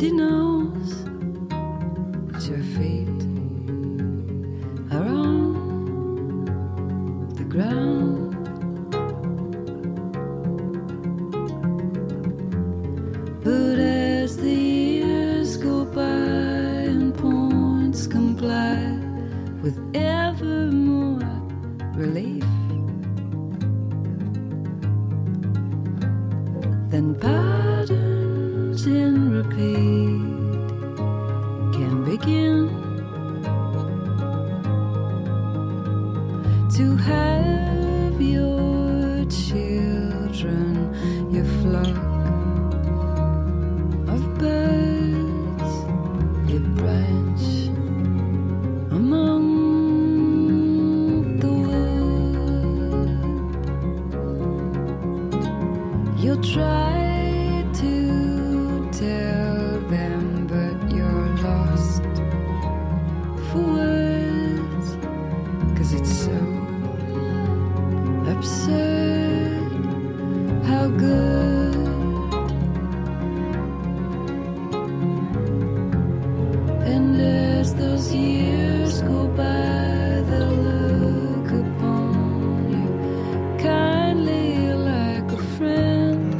Nobody knows that your feet are on the ground. But as the years go by and points comply with ever more relief, then patterns in repeat can begin to have your children, your flock of birds, your branch among the wood. You'll try to tell them, but you're lost for words, 'cause it's so absurd how good. And as those years go by, they'll look upon you kindly like a friend,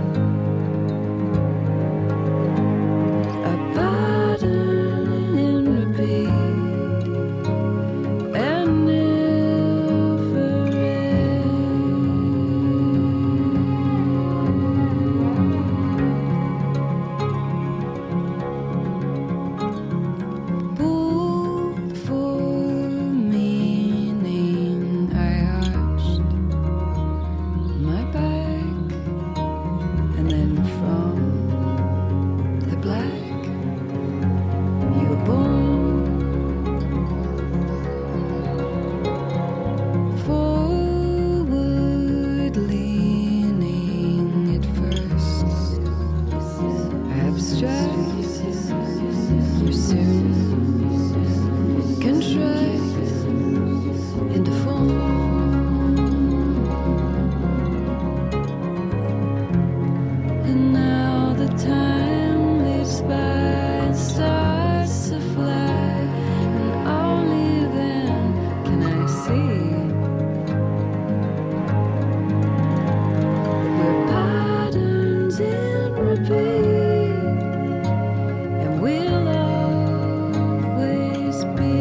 a pattern in repeat and never end. Pulled for meaning, I arched my back, and then from the black you were born. Forward leaning at first, abstract, you soon contract into form. And now the time leaps by and starts to fly, and only then can I see that we're patterns in repeat, and we'll always be.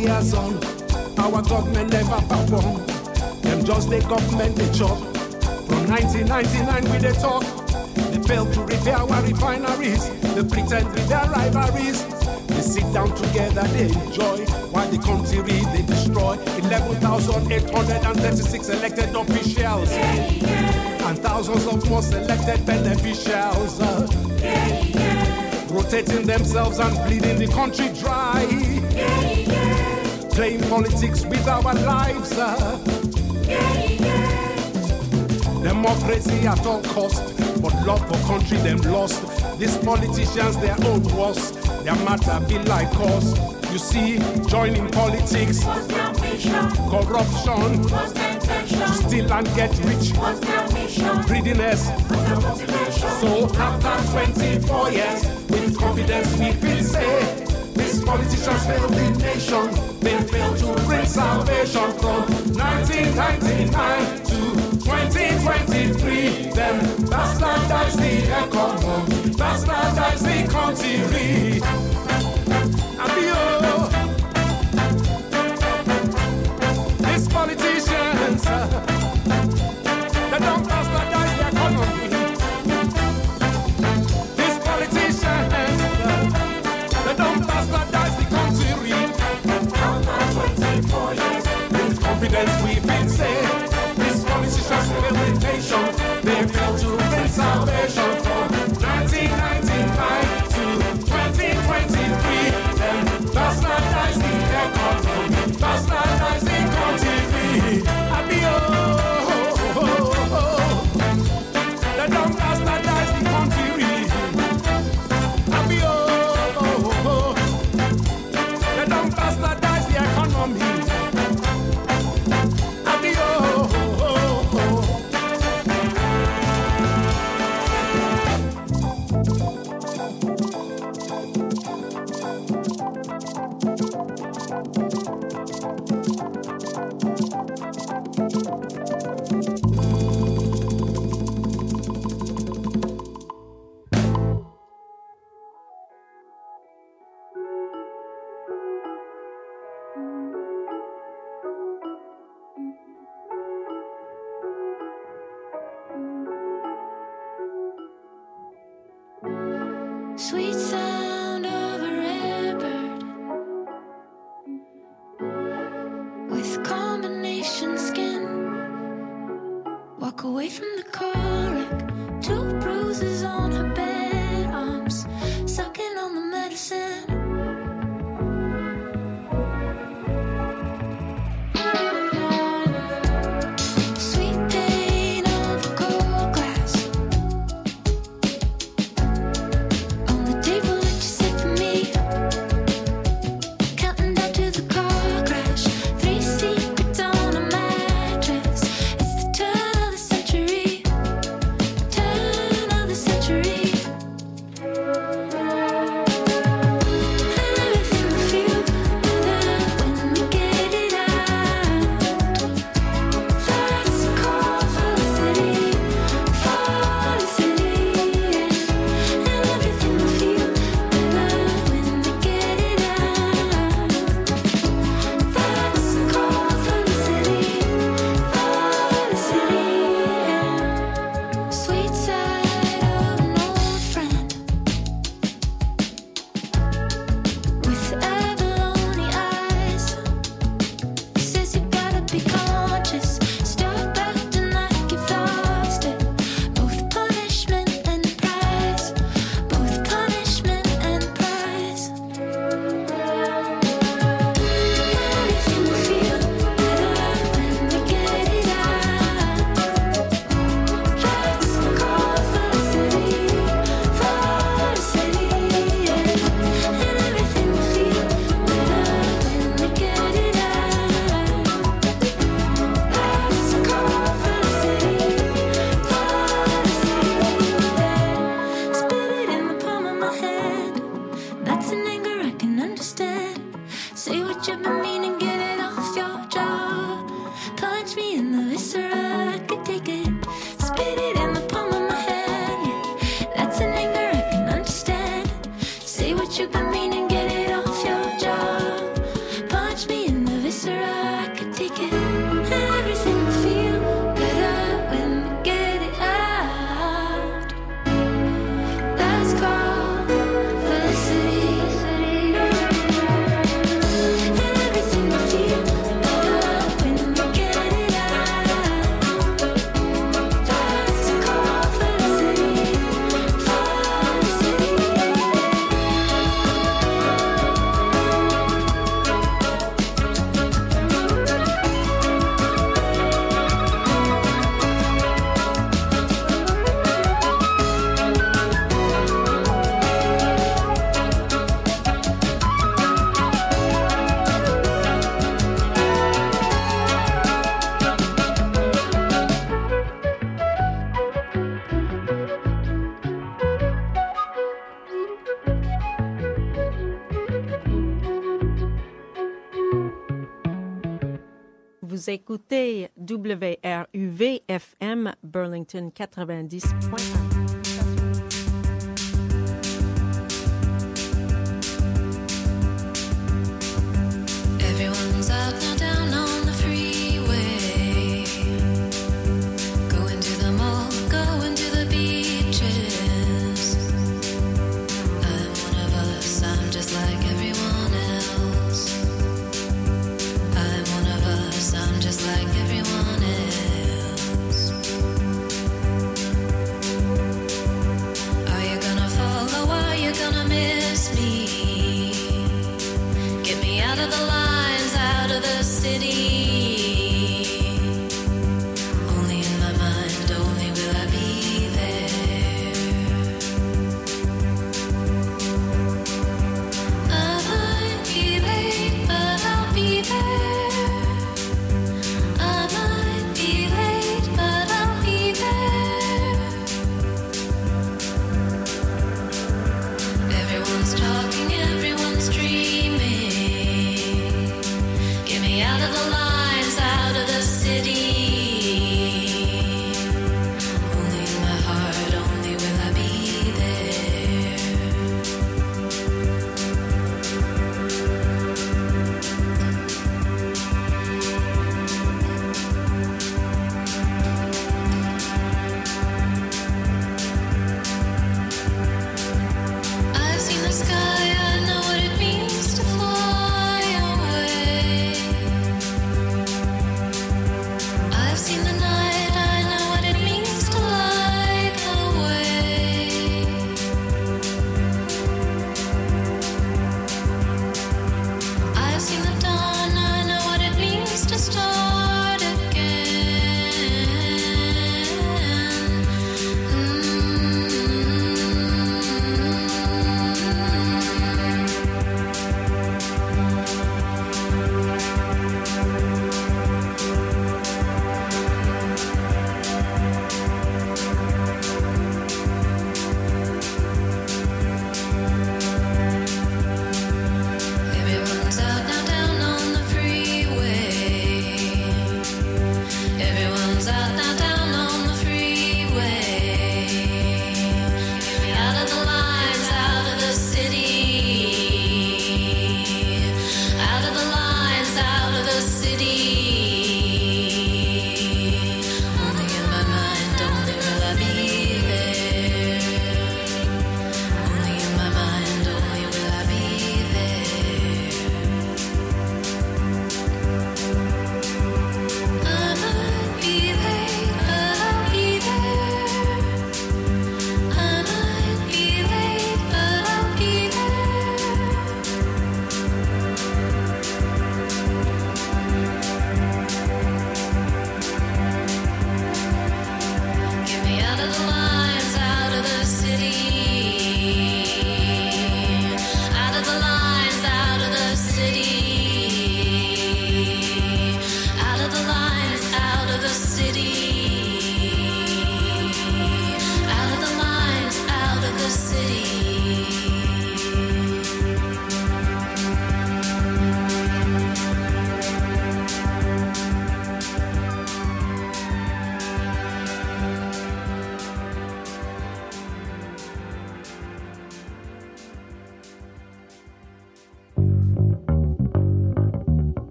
years on, our government never perform. Them just the government they chop. From 1999 we they talk. They fail to repair our refineries. They pretend with their rivalries. They sit down together, they enjoy, while the country they destroy. 11,836 elected officials, and thousands of more selected beneficiaries, rotating themselves and bleeding the country dry, playing politics with our lives. Democracy at all cost, but love for country them lost. These politicians their own worst. Their matter be like us. You see, joining politics, corruption, to steal and get rich, greediness. So after 24 years, with confidence we will say, these politicians failed the nation. They failed to bring salvation from 1999 to 2023. Them bastardize the economy, bastardize the country. These politicians, they don't bastardize the economy. These politicians, they don't bastardize the country. After 24 years, with confidence we can say, these politicians fail the nation. They fail to bring salvation from 1999 to 2023. Them bastardize the economy, bastardize the country. They don't bastardize the country. They don't bastardize the economy. Sweet sound of a rare bird with combination skin. Walk away from the car wreck, 2 bruises on her bed, arms sucking on the medicine. What you've been meaning, get it off your jaw. Punch me Vous écoutez WRUV-FM Burlington 90.1. Just like everyone else.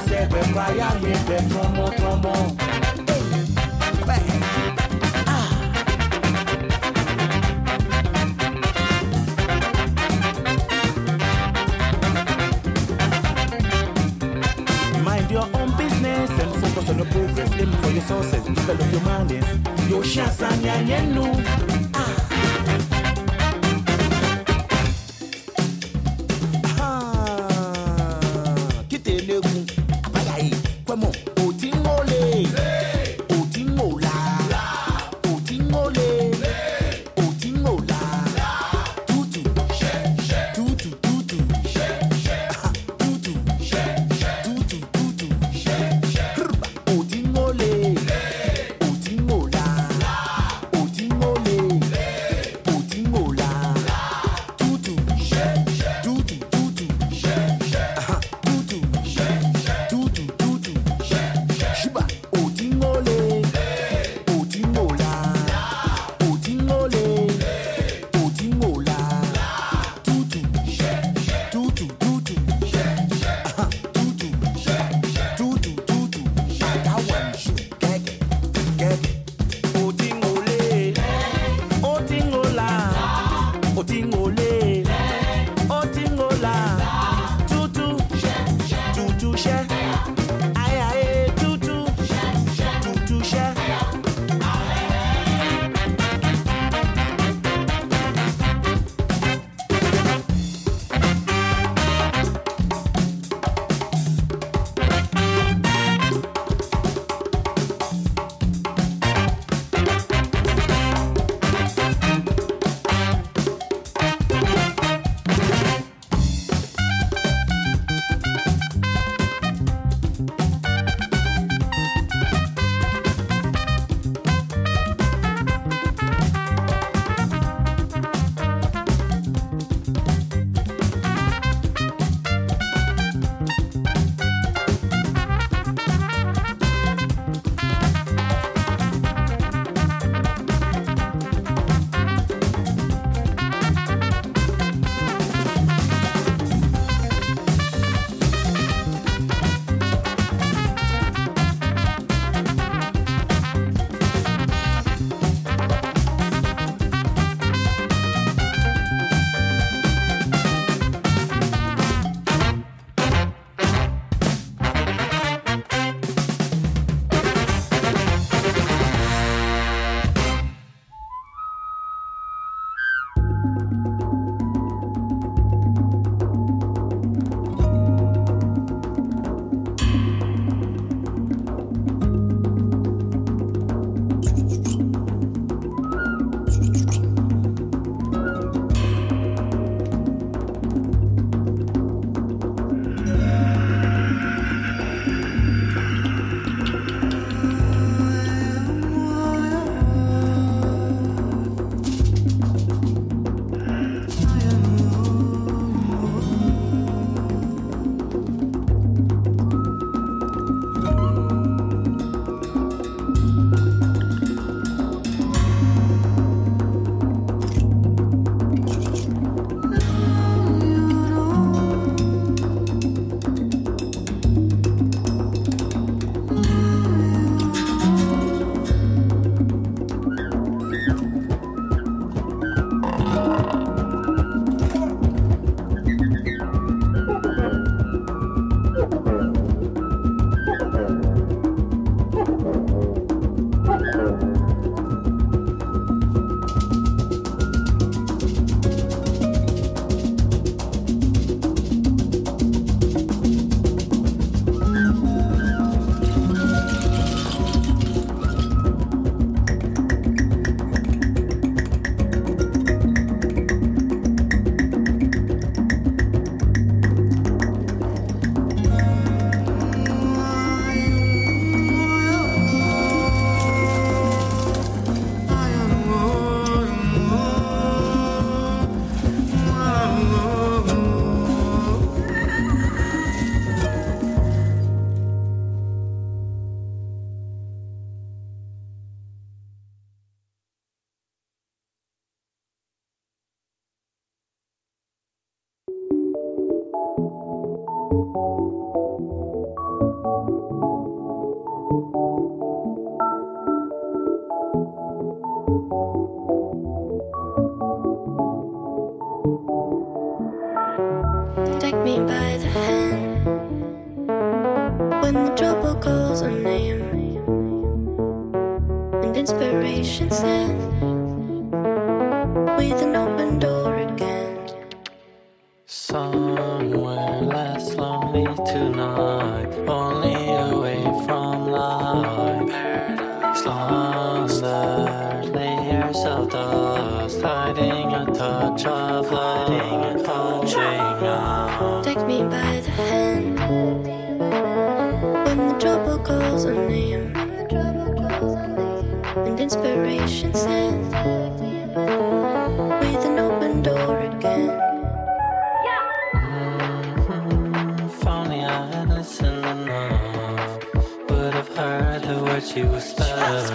say we fire hit the trombone. Mind your own business and focus on your progress. Aim for your sources, develop your mindings. Yo shasanya yenu. me by the hand when the trouble calls our name and inspiration sent with an open door again. Somewhere less lonely tonight, only away from life. Paradise lost, layers of dust, hiding a touch of light, touching out. Take me by the hand when the trouble calls our name and inspiration sent with an open door again. If only I had listened enough, would have heard her words she whispered.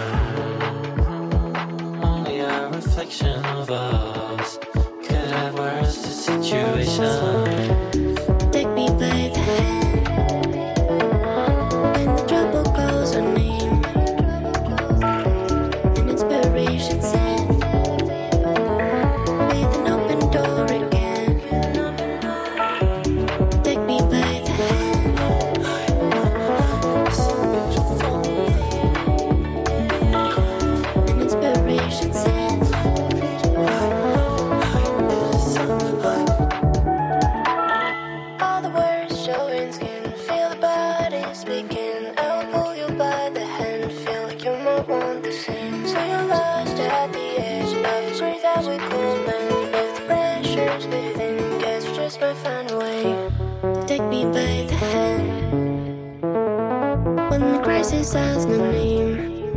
Only a reflection of us could have worse the situation. Take me by the hand when the trouble calls our name and inspiration sent with an open door again. Take me by the hand and inspiration sent. All the words showing skin, feel the body speaking. I'll pull you by the hand, feel like you might want the same. So you're lost at the edge of a breeze that we cool, and if the pressure's within, guess we just might find a way. Take me by the hand when the crisis has no name.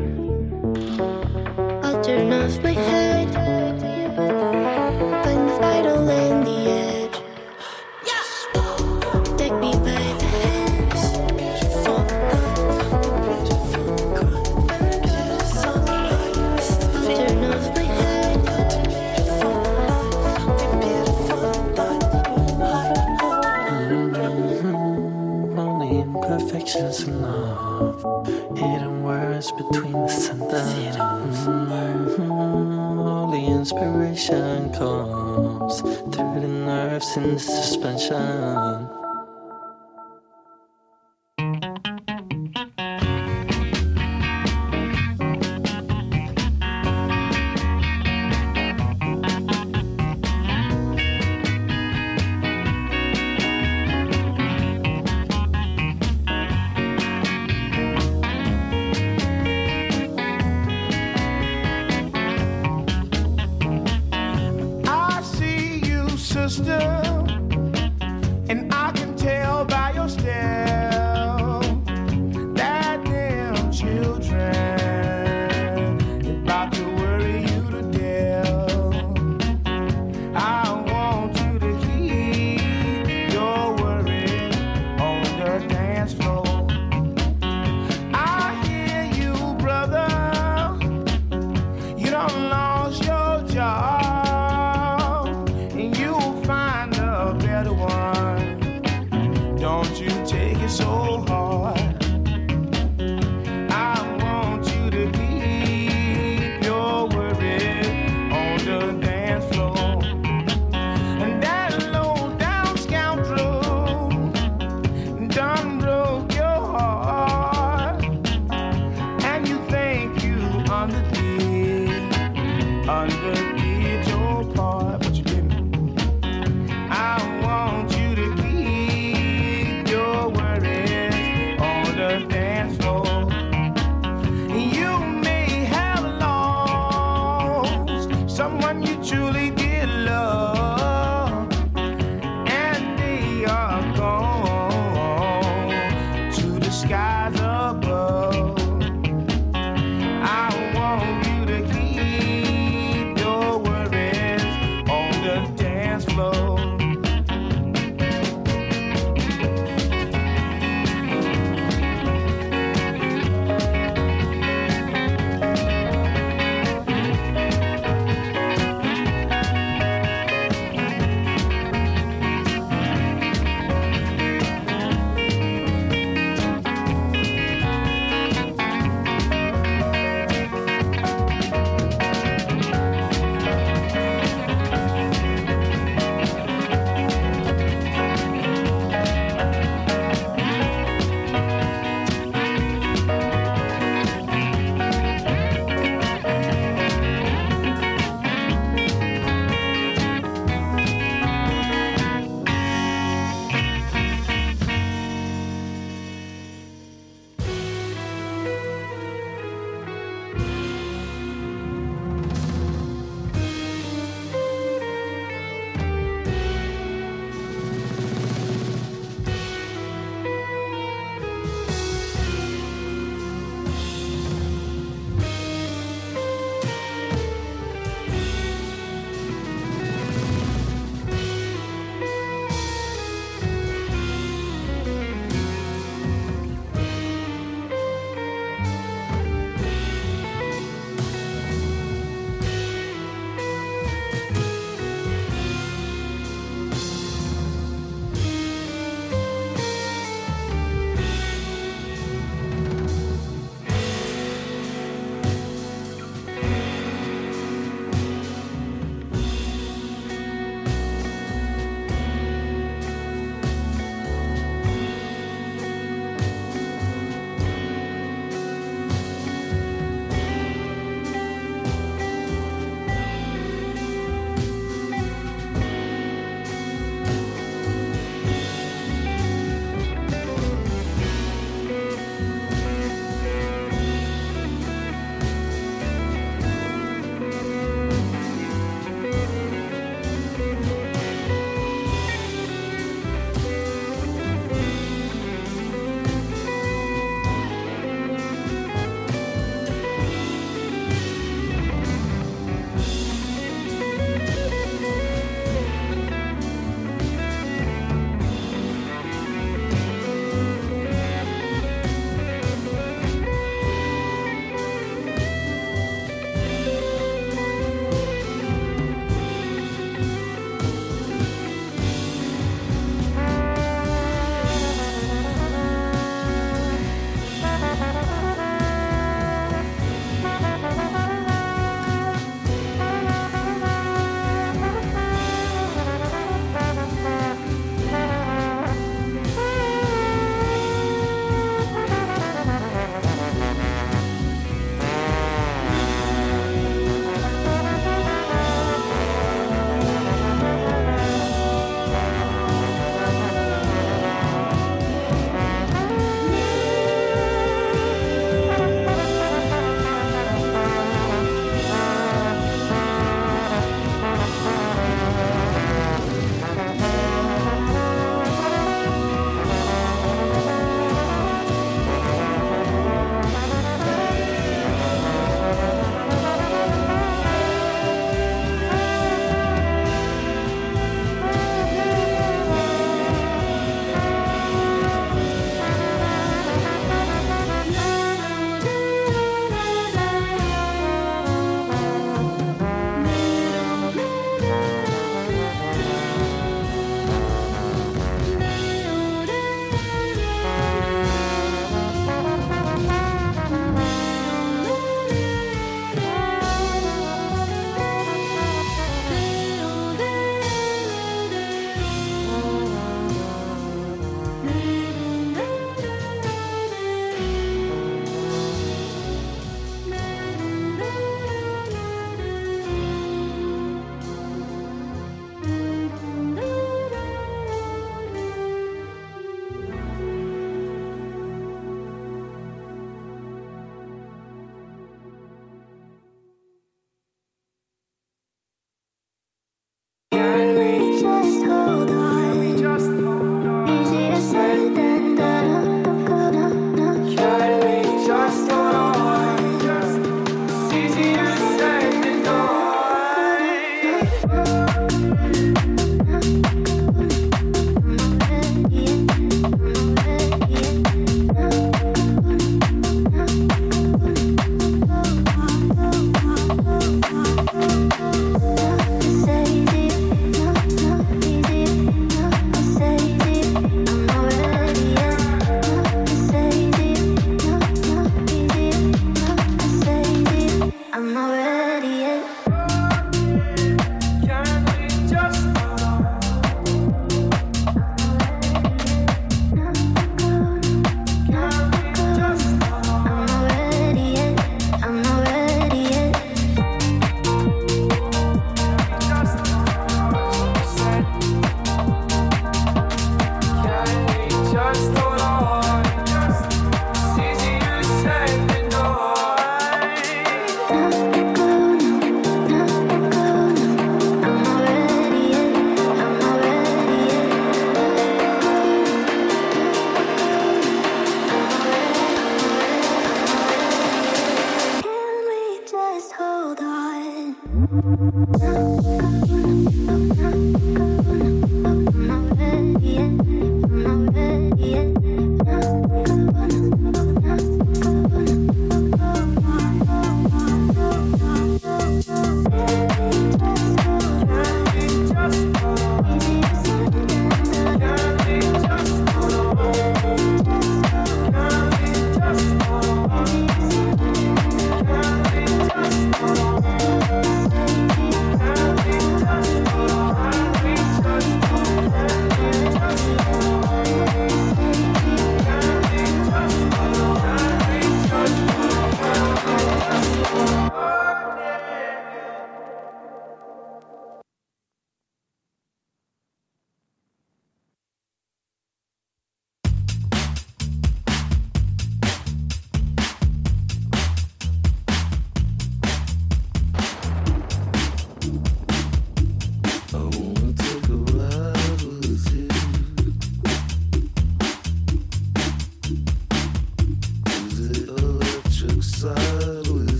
I'll turn off my head, find the vital in the edge. Take me by the hand, I'll turn off my head. Only imperfections enough, hidden words between the sentences. Only inspiration comes through the nerves in the suspension. I see you, sister, and I can tell by your stare that them children about to worry you to death. I want you to keep your worry on the dance floor. I hear you, brother, you done lost your job, and you'll find a better one. Don't you take it so hard. I want you to keep your worries on the dance floor. And that low down scoundrel done broke your heart, and you think you underdid your part, but you didn't. I want you to keep your worries on the dance floor. You may have lost someone you truly did love, and they are gone to the skies above. I want you to keep your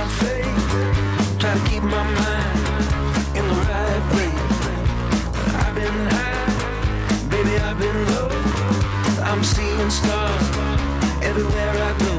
my faith, try to keep my mind in the right place. I've been high, baby, I've been low. I'm seeing stars everywhere I go.